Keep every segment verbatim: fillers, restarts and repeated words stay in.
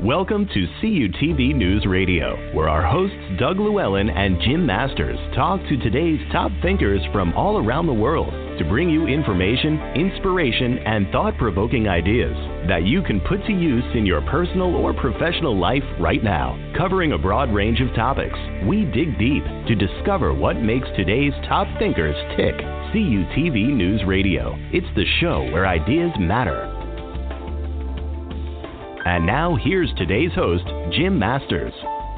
Welcome to C U T V News Radio, where our hosts Doug Llewellyn and Jim Masters talk to today's top thinkers from all around the world to bring you information, inspiration, and thought-provoking ideas that you can put to use in your personal or professional life right now. Covering a broad range of topics, we dig deep to discover what makes today's top thinkers tick. C U T V News Radio. It's the show where ideas matter. And now, here's today's host, Jim Masters.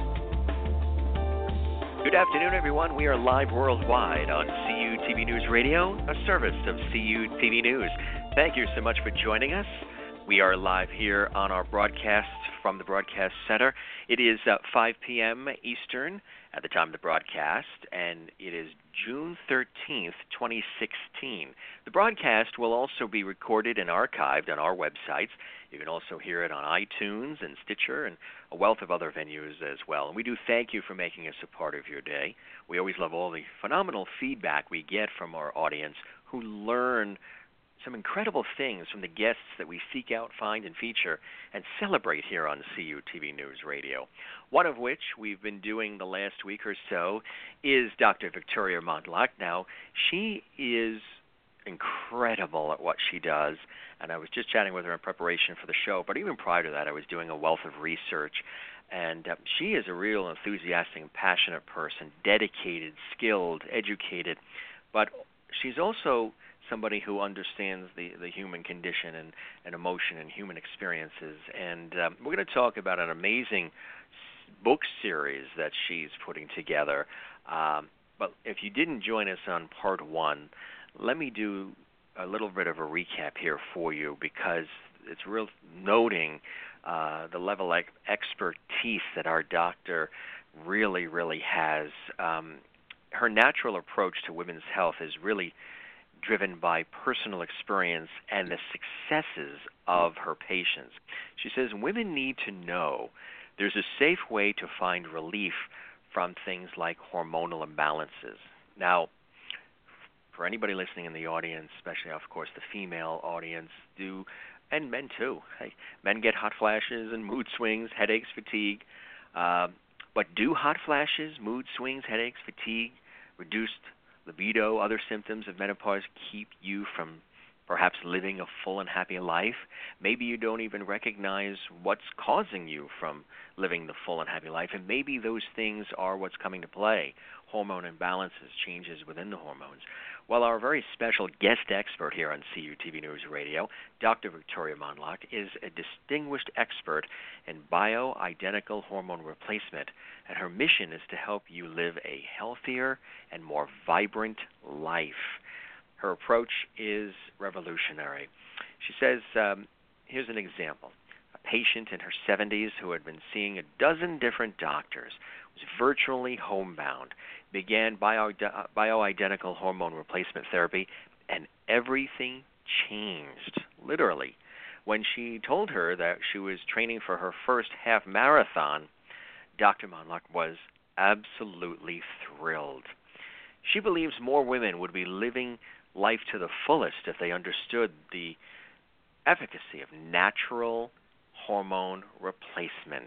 Good afternoon, everyone. We are live worldwide on C U T V News Radio, a service of C U T V News. Thank you so much for joining us. We are live here on our broadcast from the Broadcast Center. It is uh, five p.m. Eastern at the time of the broadcast, and it is June thirteenth, twenty sixteen. The broadcast will also be recorded and archived on our websites. You can also hear it on iTunes and Stitcher and a wealth of other venues as well. And we do thank you for making us a part of your day. We always love all the phenomenal feedback we get from our audience who learn some incredible things from the guests that we seek out, find, and feature and celebrate here on C U T V News Radio. One of which we've been doing the last week or so is Doctor Victoria Mondlach. Now, she is incredible at what she does, and I was just chatting with her in preparation for the show, but even prior to that, I was doing a wealth of research, and uh, she is a real enthusiastic and passionate person, dedicated, skilled, educated, but she's also somebody who understands the, the human condition and, and emotion and human experiences. And um, we're going to talk about an amazing book series that she's putting together. Um, but if you didn't join us on part one, let me do a little bit of a recap here for you, because it's real noting uh, the level of expertise that our doctor really, really has. Um, her natural approach to women's health is really driven by personal experience and the successes of her patients. She says women need to know there's a safe way to find relief from things like hormonal imbalances. Now, for anybody listening in the audience, especially, of course, the female audience, do, and men too. Hey, men get hot flashes and mood swings, headaches, fatigue. Uh, but do hot flashes, mood swings, headaches, fatigue, reduced libido, other symptoms of menopause keep you from perhaps living a full and happy life? Maybe you don't even recognize what's causing you from living the full and happy life, and maybe those things are what's coming to play, hormone imbalances, changes within the hormones. Well, our very special guest expert here on C U T V News Radio, Doctor Victoria Mondlach, is a distinguished expert in bioidentical hormone replacement, and her mission is to help you live a healthier and more vibrant life. Her approach is revolutionary. She says, um, here's an example. A patient in her seventies who had been seeing a dozen different doctors, was virtually homebound, began bio, bioidentical hormone replacement therapy, and everything changed, literally. When she told her that she was training for her first half marathon, Doctor Mondlach was absolutely thrilled. She believes more women would be living life to the fullest if they understood the efficacy of natural hormone replacement.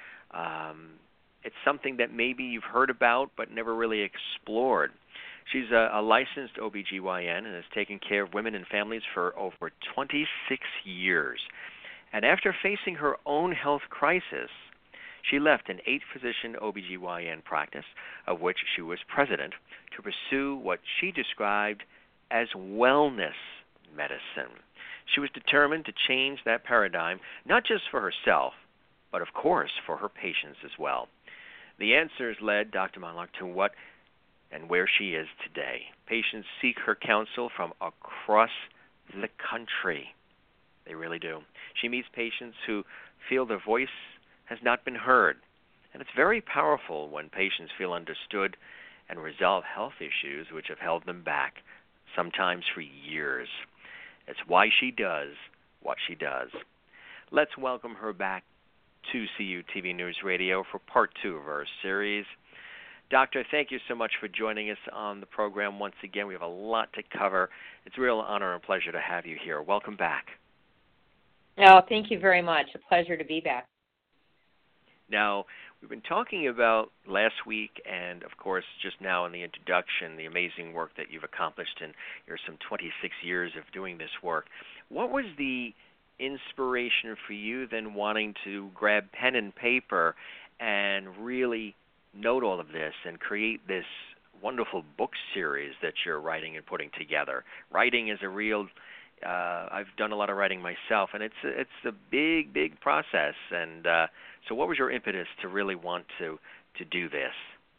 Um, it's something that maybe you've heard about but never really explored. She's a, a licensed O B G Y N and has taken care of women and families for over twenty-six years. And after facing her own health crisis, she left an eight-physician O B G Y N practice, of which she was president, to pursue what she described as wellness medicine. She was determined to change that paradigm, not just for herself, but of course for her patients as well. The answers led Doctor Mondlach to what and where she is today. Patients seek her counsel from across the country. They really do. She meets patients who feel their voice has not been heard. And it's very powerful when patients feel understood and resolve health issues which have held them back, sometimes for years. It's why she does what she does. Let's welcome her back to C U T V News Radio for part two of our series. Doctor, thank you so much for joining us on the program once again. We have a lot to cover. It's a real honor and pleasure to have you here. Welcome back. Oh, thank you very much. A pleasure to be back. Now, we've been talking about last week and, of course, just now in the introduction, the amazing work that you've accomplished in your some twenty-six years of doing this work. What was the inspiration for you then wanting to grab pen and paper and really note all of this and create this wonderful book series that you're writing and putting together? Writing is a real uh, I've done a lot of writing myself, and it's a, it's a big, big process. And uh, so what was your impetus to really want to, to do this?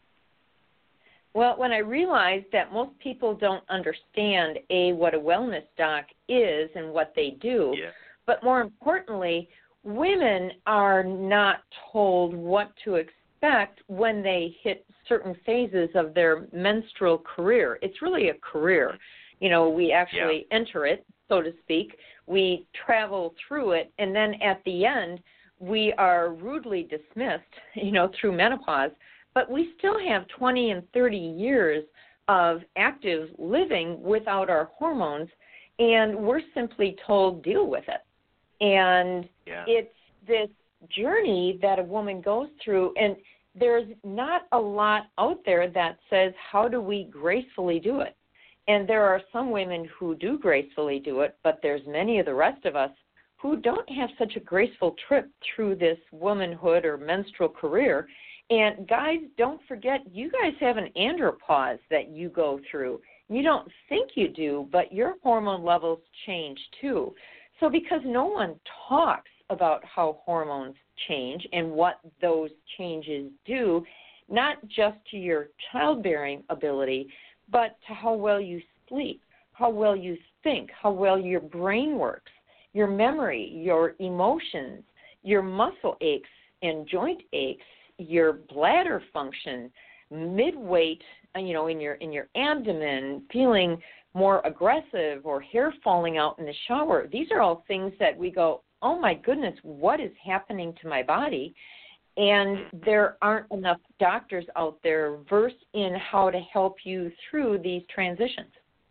Well, when I realized that most people don't understand, A, what a wellness doc is and what they do, yeah. but more importantly, women are not told what to expect when they hit certain phases of their menstrual career. It's really a career. You know, we actually yeah. enter it, so to speak. We travel through it, and then at the end, we are rudely dismissed, you know, through menopause. But we still have twenty and thirty years of active living without our hormones, and we're simply told, deal with it. And yeah. it's this journey that a woman goes through, and there's not a lot out there that says, how do we gracefully do it? And there are some women who do gracefully do it, but there's many of the rest of us who don't have such a graceful trip through this womanhood or menstrual career. And guys, don't forget, you guys have an andropause that you go through. You don't think you do, but your hormone levels change too. So because no one talks about how hormones change and what those changes do, not just to your childbearing ability, but to how well you sleep, how well you think, how well your brain works, your memory, your emotions, your muscle aches and joint aches, your bladder function, mid-weight, you know, in your in your abdomen, feeling more aggressive or hair falling out in the shower. These are all things that we go, oh my goodness, what is happening to my body? And there aren't enough doctors out there versed in how to help you through these transitions.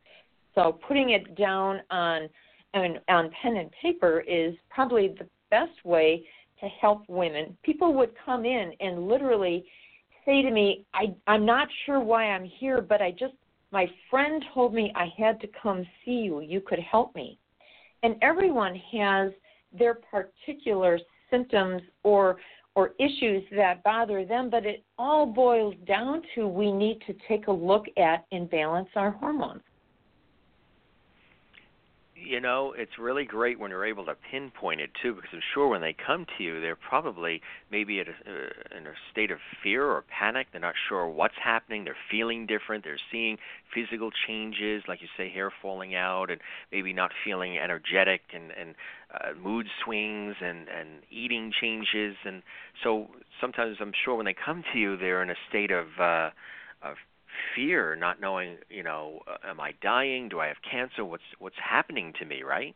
So putting it down on, on, on pen and paper is probably the best way to help women. People would come in and literally say to me, I, I'm not sure why I'm here, but I just, my friend told me I had to come see you. You could help me. And everyone has their particular symptoms or or issues that bother them, but it all boils down to we need to take a look at and balance our hormones. You know, it's really great when you're able to pinpoint it, too, because I'm sure when they come to you, they're probably maybe at a, uh, in a state of fear or panic. They're not sure what's happening. They're feeling different. They're seeing physical changes, like you say, hair falling out, and maybe not feeling energetic, and, and uh, mood swings and, and eating changes. And so sometimes I'm sure when they come to you, they're in a state of, uh, of fear, not knowing, you know, uh, am I dying? Do I have cancer? What's what's happening to me, right?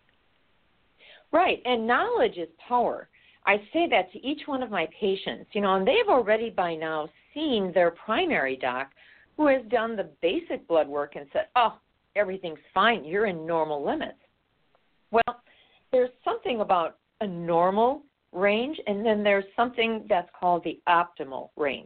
Right, and knowledge is power. I say that to each one of my patients, you know, and they've already by now seen their primary doc who has done the basic blood work and said, oh, everything's fine, you're in normal limits. Well, there's something about a normal range, and then there's something that's called the optimal range.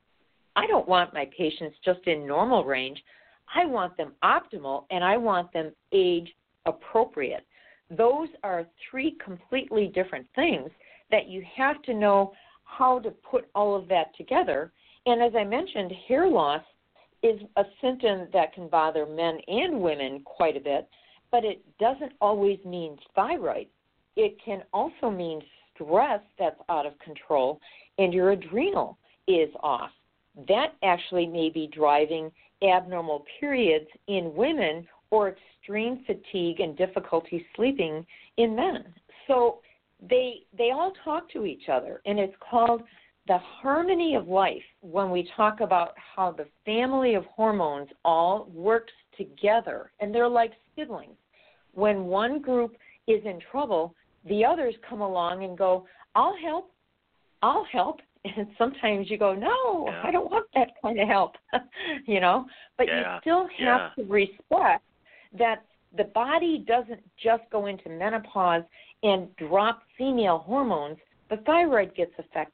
I don't want my patients just in normal range. I want them optimal, and I want them age appropriate. Those are three completely different things that you have to know how to put all of that together. And as I mentioned, hair loss is a symptom that can bother men and women quite a bit, but it doesn't always mean thyroid. It can also mean stress that's out of control, and your adrenal is off. That actually may be driving abnormal periods in women or extreme fatigue and difficulty sleeping in men. So they they all talk to each other, and it's called the harmony of life when we talk about how the family of hormones all works together, and they're like siblings. When one group is in trouble, the others come along and go, I'll help, I'll help. And sometimes you go, no, yeah. I don't want that kind of help, you know. But yeah. you still have yeah. to respect that the body doesn't just go into menopause and drop female hormones. The thyroid gets affected.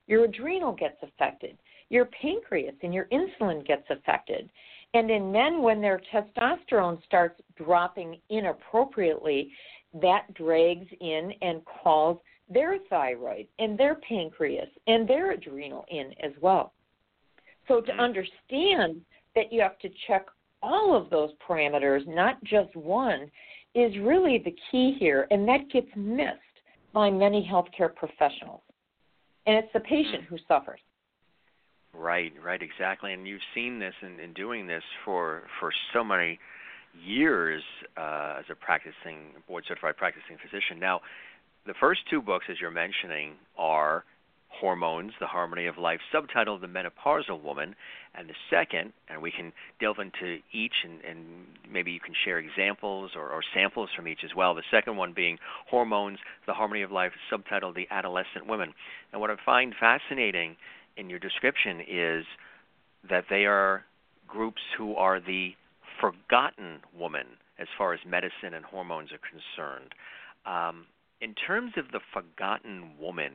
your adrenal gets affected, your pancreas and your insulin gets affected. And in men, when their testosterone starts dropping inappropriately, that drags in and calls their thyroid and their pancreas and their adrenal in as well. So to understand that you have to check all of those parameters, not just one, is really the key here, and that gets missed by many healthcare professionals. And it's the patient who suffers. Right, right, exactly. And you've seen this in, in doing this for, for so many years uh, as a practicing, board-certified practicing physician. Now, the first two books, as you're mentioning, are Hormones, The Harmony of Life, subtitled The Menopausal Woman, and the second, and we can delve into each, and, and maybe you can share examples or, or samples from each as well. The second one being Hormones, The Harmony of Life, subtitled The Adolescent Woman. And what I find fascinating in your description is that they are groups who are the forgotten woman as far as medicine and hormones are concerned. Um, in terms of the forgotten woman,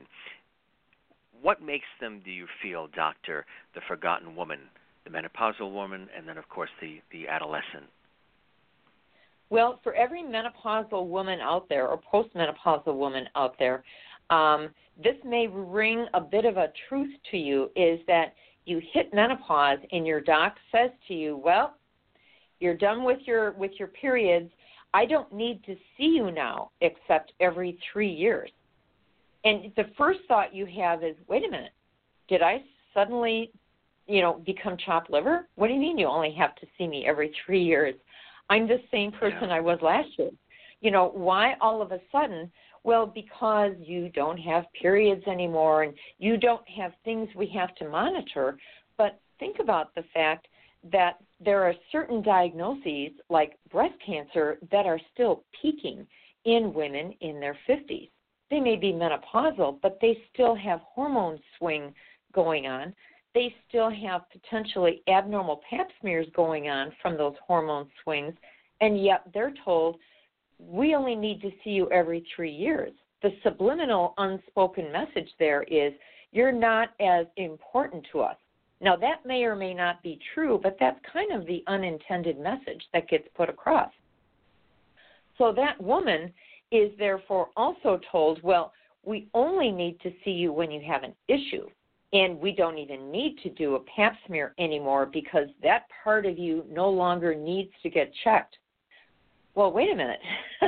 what makes them, do you feel, doctor, the forgotten woman, the menopausal woman, and then, of course, the, the adolescent? Well, for every menopausal woman out there or postmenopausal woman out there, um, this may ring a bit of a truth to you, is that you hit menopause and your doc says to you, well, you're done with your with your periods. I don't need to see you now except every three years. And the first thought you have is, wait a minute, did I suddenly, you know, become chopped liver? What do you mean you only have to see me every three years? I'm the same person yeah. I was last year. You know, why all of a sudden? Well, because you don't have periods anymore and you don't have things we have to monitor. But think about the fact that there are certain diagnoses, like breast cancer, that are still peaking in women in their fifties. They may be menopausal, but they still have hormone swing going on. They still have potentially abnormal pap smears going on from those hormone swings, and yet they're told, we only need to see you every three years. The subliminal unspoken message there is, you're not as important to us. Now, that may or may not be true, but that's kind of the unintended message that gets put across. So that woman is therefore also told, well, we only need to see you when you have an issue, and we don't even need to do a pap smear anymore because that part of you no longer needs to get checked. Well, wait a minute.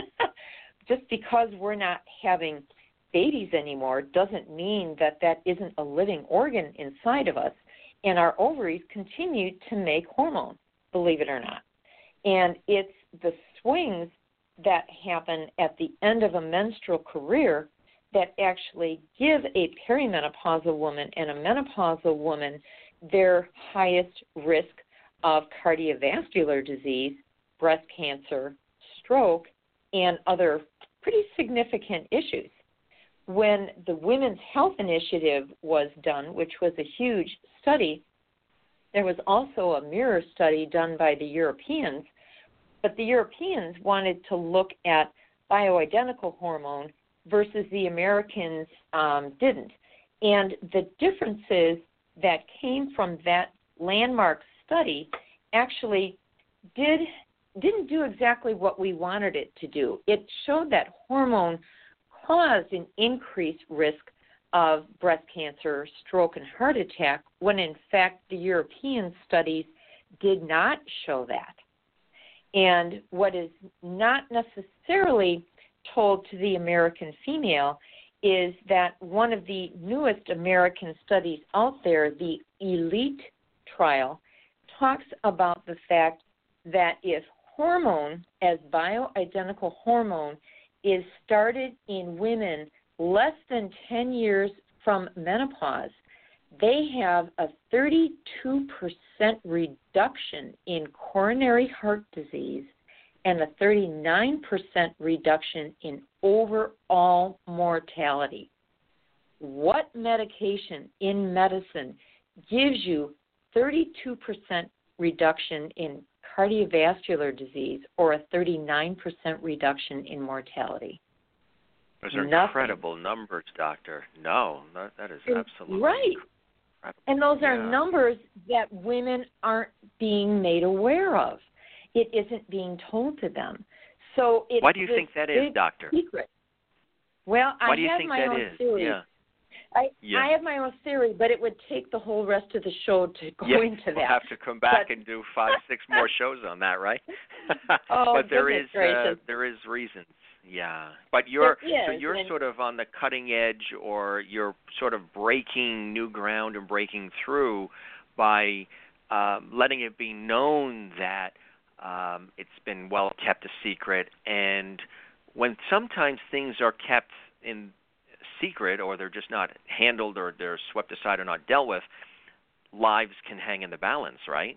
Just because we're not having babies anymore doesn't mean that that isn't a living organ inside of us, and our ovaries continue to make hormones, believe it or not. And it's the swings that happen at the end of a menstrual career that actually give a perimenopausal woman and a menopausal woman their highest risk of cardiovascular disease, breast cancer, stroke, and other pretty significant issues. When the Women's Health Initiative was done, which was a huge study, there was also a mirror study done by the Europeans, but the Europeans wanted to look at bioidentical hormone versus the Americans um, didn't. And the differences that came from that landmark study actually did, didn't do exactly what we wanted it to do. It showed that hormone caused an increased risk of breast cancer, stroke, and heart attack, when in fact the European studies did not show that. And what is not necessarily told to the American female is that one of the newest American studies out there, the ELITE trial, talks about the fact that if hormone, as bioidentical hormone, is started in women less than ten years from menopause, they have a thirty-two percent reduction in coronary heart disease and a thirty-nine percent reduction in overall mortality. What medication in medicine gives you thirty-two percent reduction in cardiovascular disease or a thirty-nine percent reduction in mortality? Those are Nothing. incredible numbers, Doctor. No, that, that is absolutely right. incredible. And those yeah. are numbers that women aren't being made aware of. It isn't being told to them. So it's Why do you this think that big is, Doctor? secret. Well, Why I do you have think my that own is? theory. Yeah. I yeah. I have my own theory, but it would take the whole rest of the show to go yeah. into that. We'll have to come back but, and do five, six more shows on that, right? oh, but there goodness is gracious. uh, there is reasons. Yeah. But you're There is, so you're and, sort of on the cutting edge, or you're sort of breaking new ground and breaking through by um, letting it be known that um, it's been well kept a secret. And when sometimes things are kept in secret, or they're just not handled, or they're swept aside or not dealt with, lives can hang in the balance, right?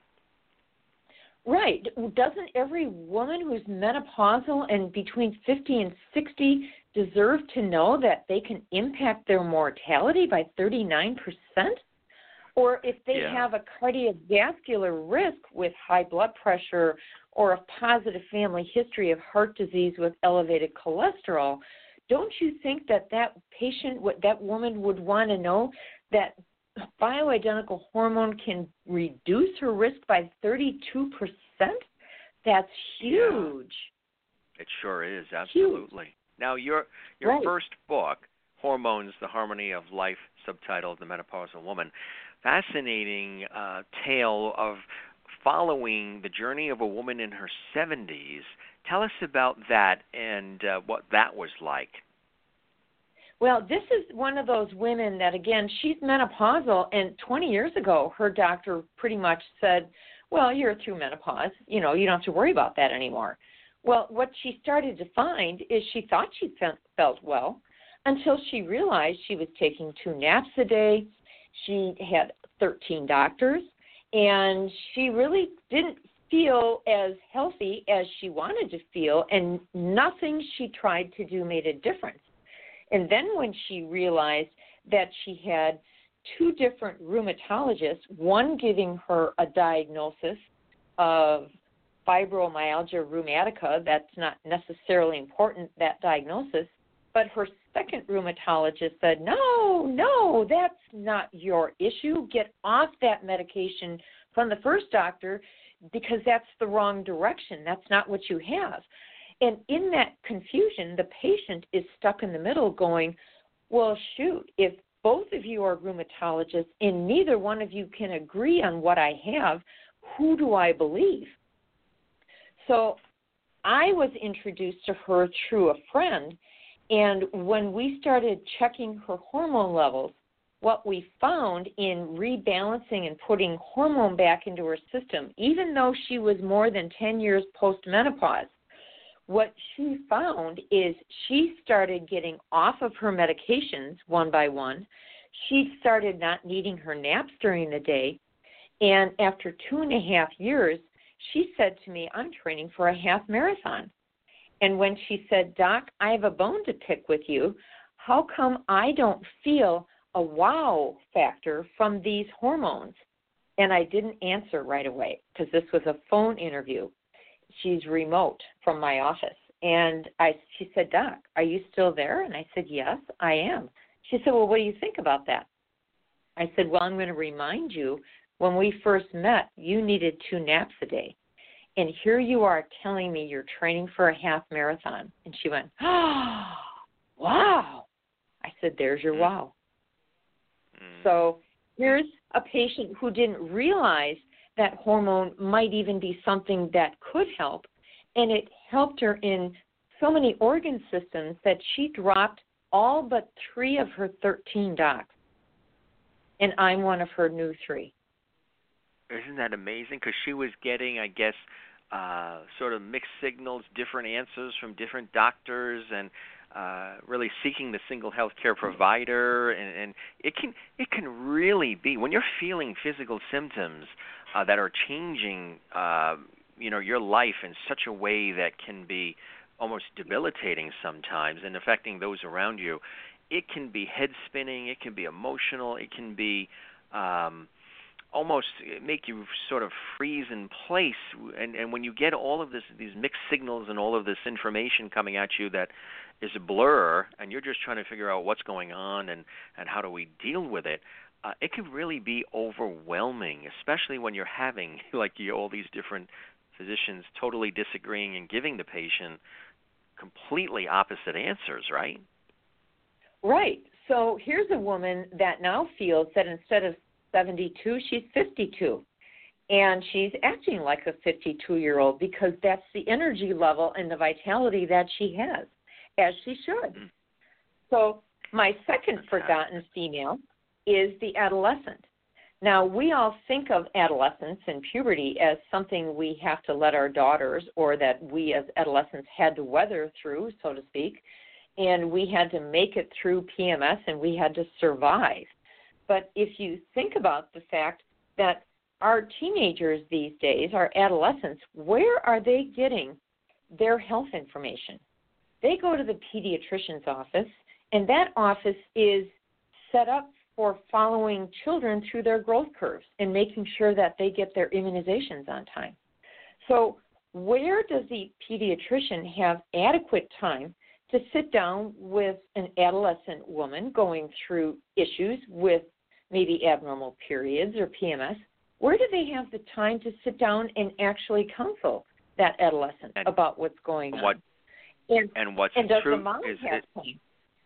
Right. Doesn't every woman who's menopausal and between fifty and sixty deserve to know that they can impact their mortality by thirty-nine percent? Or if they yeah. have a cardiovascular risk with high blood pressure or a positive family history of heart disease with elevated cholesterol, don't you think that that patient, that woman would want to know that bioidentical hormone can reduce her risk by thirty-two percent? That's huge. Yeah. It sure is, absolutely. Huge. Now, your your right. first book, Hormones, The Harmony of Life, subtitled The Menopausal Woman, fascinating uh, tale of following the journey of a woman in her seventies. Tell us about that and uh, what that was like. Well, this is one of those women that, again, she's menopausal, and twenty years ago, her doctor pretty much said, well, you're through menopause. You know, you don't have to worry about that anymore. Well, what she started to find is she thought she felt well until she realized she was taking two naps a day. She had thirteen doctors, and she really didn't feel as healthy as she wanted to feel, and nothing she tried to do made a difference. And then when she realized that she had two different rheumatologists, one giving her a diagnosis of fibromyalgia rheumatica, that's not necessarily important, that diagnosis, but her second rheumatologist said, no, no, that's not your issue. Get off that medication from the first doctor because that's the wrong direction. That's not what you have. And in that confusion, the patient is stuck in the middle going, well, shoot, if both of you are rheumatologists and neither one of you can agree on what I have, who do I believe? So I was introduced to her through a friend, and when we started checking her hormone levels, what we found in rebalancing and putting hormone back into her system, even though she was more than ten years post-menopause, what she found is she started getting off of her medications one by one. She started not needing her naps during the day. And after two and a half years, she said to me, I'm training for a half marathon. And when she said, Doc, I have a bone to pick with you. How come I don't feel a wow factor from these hormones? And I didn't answer right away because this was a phone interview. She's remote from my office. And I, she said, Doc, are you still there? And I said, yes, I am. She said, well, what do you think about that? I said, well, I'm going to remind you, when we first met, you needed two naps a day. And here you are telling me you're training for a half marathon. And she went, oh, wow. I said, there's your wow. Mm. So here's a patient who didn't realize that hormone might even be something that could help, and it helped her in so many organ systems that she dropped all but three of her thirteen docs, and I'm one of her new three. Isn't that amazing? Because she was getting, I guess, uh, sort of mixed signals, different answers from different doctors, and uh, really seeking the single healthcare provider. And, and it can it can really be, when you're feeling physical symptoms uh, that are changing, uh, you know, your life in such a way that can be almost debilitating sometimes and affecting those around you. It can be head spinning. It can be emotional. It can be um, almost make you sort of freeze in place. And, and when you get all of this, these mixed signals and all of this information coming at you that is a blur, and you're just trying to figure out what's going on and, and how do we deal with it, uh, it can really be overwhelming, especially when you're having like you, all these different physicians totally disagreeing and giving the patient completely opposite answers, right? Right. So here's a woman that now feels that instead of seventy-two, she's fifty-two. And she's acting like a fifty-two-year-old because that's the energy level and the vitality that she has, as she should. Mm-hmm. So my second forgotten female is the adolescent. Now, we all think of adolescence and puberty as something we have to let our daughters, or that we as adolescents had to weather through, so to speak, and we had to make it through P M S and we had to survive. But if you think about the fact that our teenagers these days, our adolescents, where are they getting their health information? They go to the pediatrician's office, and that office is set up for following children through their growth curves and making sure that they get their immunizations on time. So where does the pediatrician have adequate time to sit down with an adolescent woman going through issues with maybe abnormal periods or P M S? Where do they have the time to sit down and actually counsel that adolescent and about what's going on? What, and, and what's and does true the mom is have it, time?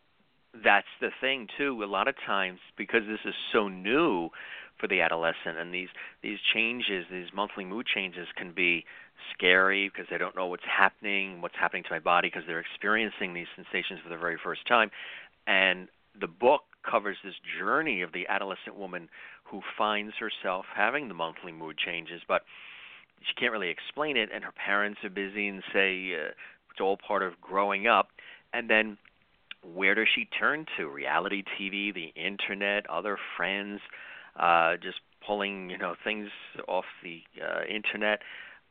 That's the thing, too. A lot of times, because this is so new for the adolescent, and these, these changes, these monthly mood changes can be scary because they don't know what's happening, what's happening to my body, because they're experiencing these sensations for the very first time. And the book covers this journey of the adolescent woman who finds herself having the monthly mood changes, but she can't really explain it, and her parents are busy and say uh, it's all part of growing up. And then where does she turn to? Reality T V, the internet, other friends, uh, just pulling, you know, things off the uh, internet.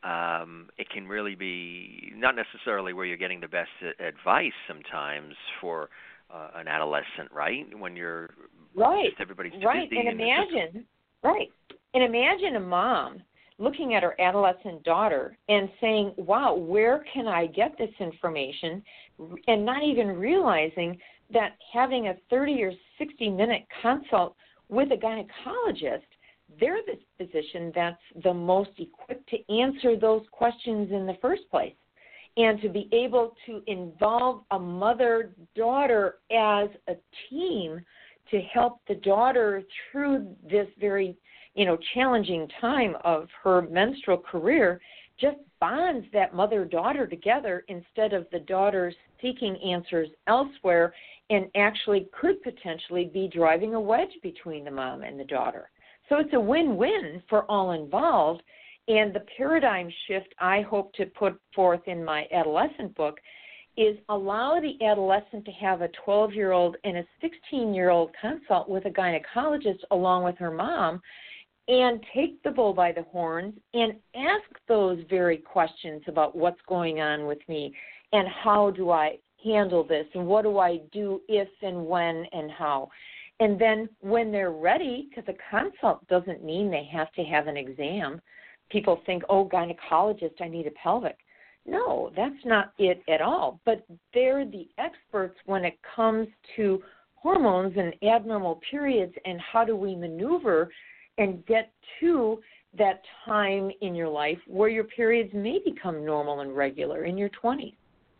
Um, it can really be not necessarily where you're getting the best advice sometimes for uh, an adolescent, right? When you're right, just everybody's too right, busy. and imagine, just... right, and imagine a mom looking at her adolescent daughter and saying, wow, where can I get this information? And not even realizing that having a thirty or sixty minute consult with a gynecologist, they're the physician that's the most equipped to answer those questions in the first place. And to be able to involve a mother-daughter as a team to help the daughter through this very, you know, challenging time of her menstrual career just bonds that mother-daughter together instead of the daughter seeking answers elsewhere and actually could potentially be driving a wedge between the mom and the daughter. So it's a win-win for all involved. And the paradigm shift I hope to put forth in my adolescent book is allow the adolescent to have a twelve-year-old and a sixteen-year-old consult with a gynecologist along with her mom, and take the bull by the horns and ask those very questions about what's going on with me and how do I handle this and what do I do if and when and how. And then when they're ready, because a consult doesn't mean they have to have an exam. People think, oh, gynecologist, I need a pelvic. No, that's not it at all. But they're the experts when it comes to hormones and abnormal periods and how do we maneuver and get to that time in your life where your periods may become normal and regular in your twenties.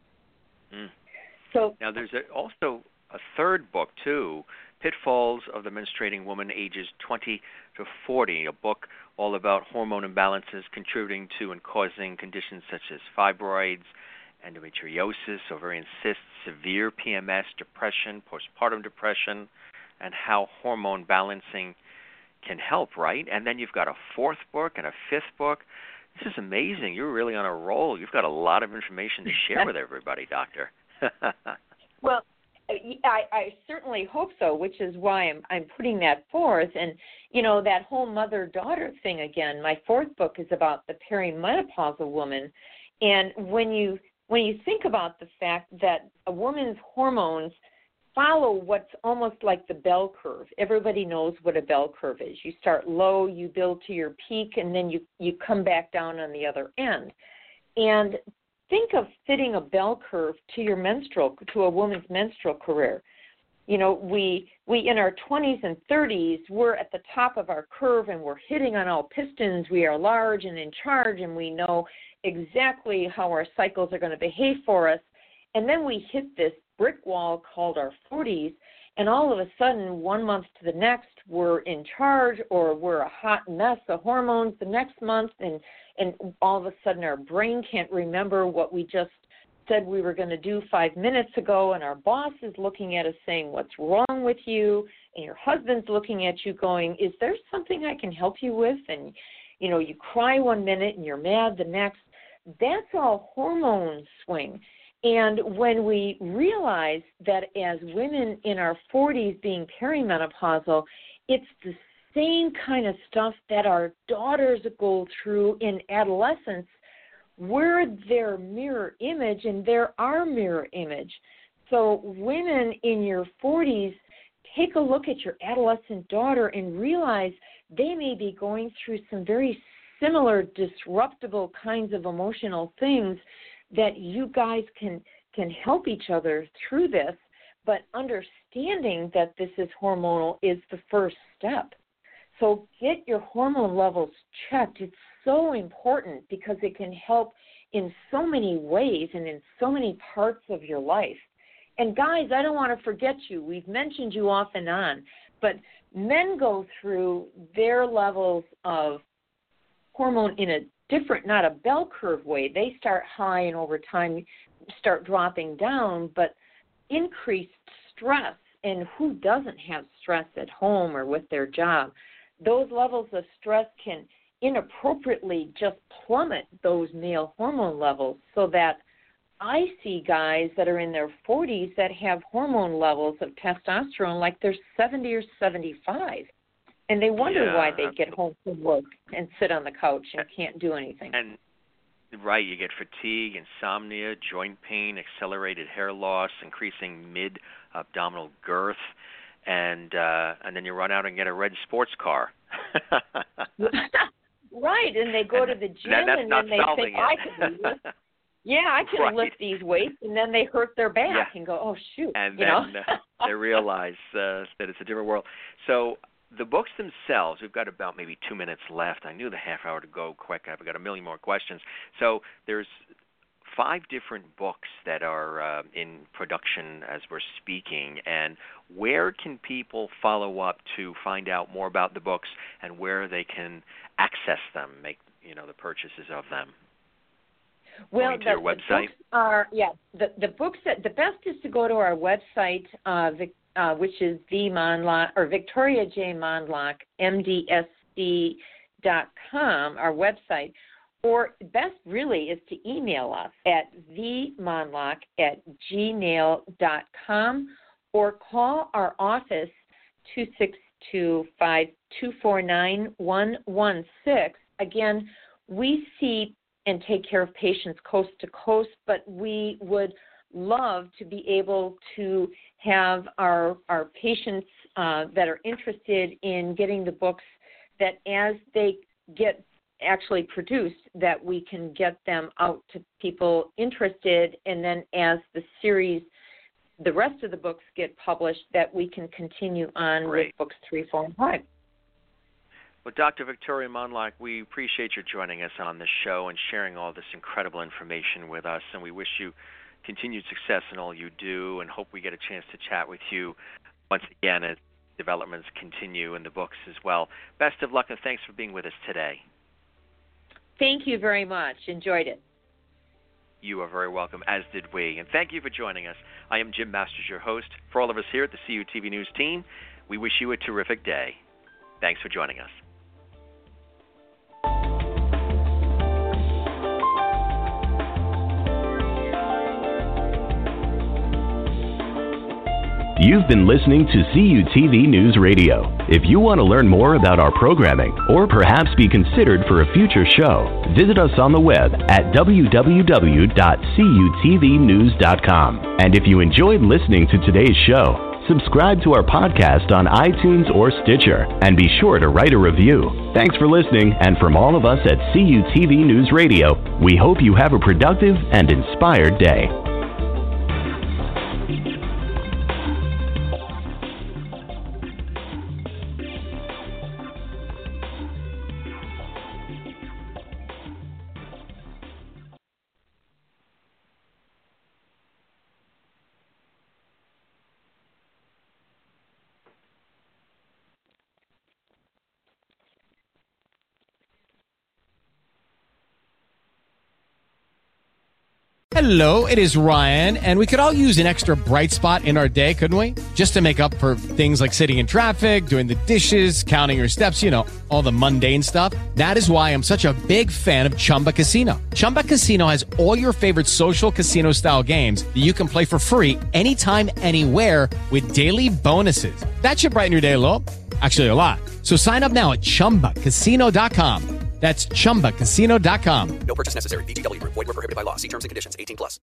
Mm. So now there's a, also a third book, too, Pitfalls of the Menstruating Woman, Ages twenty to forty, a book all about hormone imbalances contributing to and causing conditions such as fibroids, endometriosis, ovarian cysts, severe P M S, depression, postpartum depression, and how hormone balancing can help, right? And then you've got a fourth book and a fifth book. This is amazing. You're really on a roll. You've got a lot of information to share with everybody, Doctor. Well, I, I certainly hope so, which is why I'm, I'm putting that forth. And, you know, that whole mother-daughter thing again, my fourth book is about the perimenopausal woman. And when you when you think about the fact that a woman's hormones follow what's almost like the bell curve. Everybody knows what a bell curve is. You start low, you build to your peak, and then you, you come back down on the other end. And think of fitting a bell curve to your menstrual, to a woman's menstrual career. You know, we we in our twenties and thirties, we're at the top of our curve and we're hitting on all pistons. We are large and in charge, and we know exactly how our cycles are going to behave for us. And then we hit this brick wall called our forties, and all of a sudden, one month to the next, we're in charge, or we're a hot mess of hormones the next month, and, and all of a sudden our brain can't remember what we just said we were going to do five minutes ago, and our boss is looking at us saying, what's wrong with you? And your husband's looking at you going, is there something I can help you with? And, you know, you cry one minute and you're mad the next. That's all hormone swing. And when we realize that as women in our forties being perimenopausal, it's the same kind of stuff that our daughters go through in adolescence. We're their mirror image, and they're our mirror image. So women in your forties, take a look at your adolescent daughter and realize they may be going through some very similar disruptible kinds of emotional things, that you guys can, can help each other through this, but understanding that this is hormonal is the first step. So get your hormone levels checked. It's so important because it can help in so many ways and in so many parts of your life. And guys, I don't want to forget you. We've mentioned you off and on, but men go through their levels of hormone in a different, not a bell curve way. They start high and over time start dropping down, but increased stress, and who doesn't have stress at home or with their job? Those levels of stress can inappropriately just plummet those male hormone levels, so that I see guys that are in their forties that have hormone levels of testosterone like they're seventy or seventy-five. And they wonder yeah, why they absolutely. get home from work and sit on the couch and can't do anything. And right, you get fatigue, insomnia, joint pain, accelerated hair loss, increasing mid-abdominal girth, and uh, and then you run out and get a red sports car. Right, and they go to the gym that, and then they think, it. I can do this. Yeah, I can right. lift these weights, and then they hurt their back yeah. and go, oh, shoot. And you then know? uh, they realize uh, that it's a different world. So the books themselves, we've got about maybe two minutes left. I knew the half hour to go quick. I've got a million more questions. So there's five different books that are uh, in production as we're speaking. And where can people follow up to find out more about the books and where they can access them, make you know the purchases of them? Well, Going to the, your website? the books are, yeah, the, the books, that, the best is to go to our website, uh, Vic, uh, which is the Mondlock, or Victoria J. Mondlock, M D S C dot com, our website. Or best really is to email us at the mondlock at gmail dot com, or call our office two six two, five two four nine, one one six. Again, we see and take care of patients coast to coast, but we would love to be able to have our our patients uh, that are interested in getting the books, that as they get actually produced, that we can get them out to people interested, and then as the series, the rest of the books get published, that we can continue on Great. with books three, four, and five. Well, Doctor Victoria Mondlock, we appreciate your joining us on this show and sharing all this incredible information with us, and we wish you continued success in all you do, and hope we get a chance to chat with you once again as developments continue in the books as well. Best of luck, and thanks for being with us today. Thank you very much. Enjoyed it. You are very welcome, as did we. And thank you for joining us. I am Jim Masters, your host. For all of us here at the C U T V News team, we wish you a terrific day. Thanks for joining us. You've been listening to C U T V News Radio. If you want to learn more about our programming or perhaps be considered for a future show, visit us on the web at w w w dot c u t v news dot com. And if you enjoyed listening to today's show, subscribe to our podcast on iTunes or Stitcher, and be sure to write a review. Thanks for listening, and from all of us at C U T V News Radio, we hope you have a productive and inspired day. Hello, it is Ryan, and we could all use an extra bright spot in our day, couldn't we? Just to make up for things like sitting in traffic, doing the dishes, counting your steps, you know, all the mundane stuff. That is why I'm such a big fan of Chumba Casino. Chumba Casino has all your favorite social casino-style games that you can play for free anytime, anywhere with daily bonuses. That should brighten your day a little. Actually, a lot. So sign up now at chumba casino dot com. That's chumba casino dot com. No purchase necessary. V G W Group. Void where prohibited by law. See terms and conditions. eighteen plus.